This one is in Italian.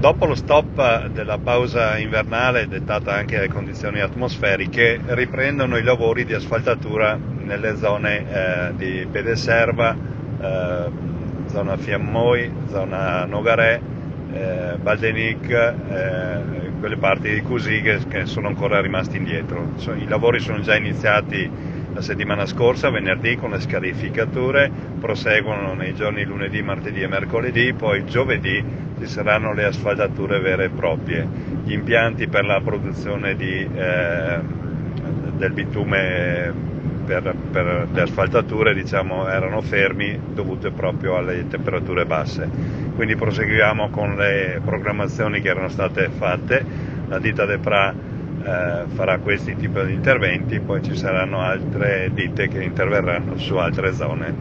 Dopo lo stop della pausa invernale, dettata anche dalle condizioni atmosferiche, riprendono i lavori di asfaltatura nelle zone di Pedeserva, zona Fiammoi, zona Nogaré, Baldenic, quelle parti di Cusì che sono ancora rimasti indietro. I lavori sono già iniziati la settimana scorsa, venerdì, con le scarificature, proseguono nei giorni lunedì, martedì e mercoledì, poi giovedì ci saranno le asfaltature vere e proprie. Gli impianti per la produzione del bitume per le asfaltature, diciamo, erano fermi dovute proprio alle temperature basse. Quindi proseguiamo con le programmazioni che erano state fatte. La ditta DEPRA farà questi tipi di interventi, poi ci saranno altre ditte che interverranno su altre zone.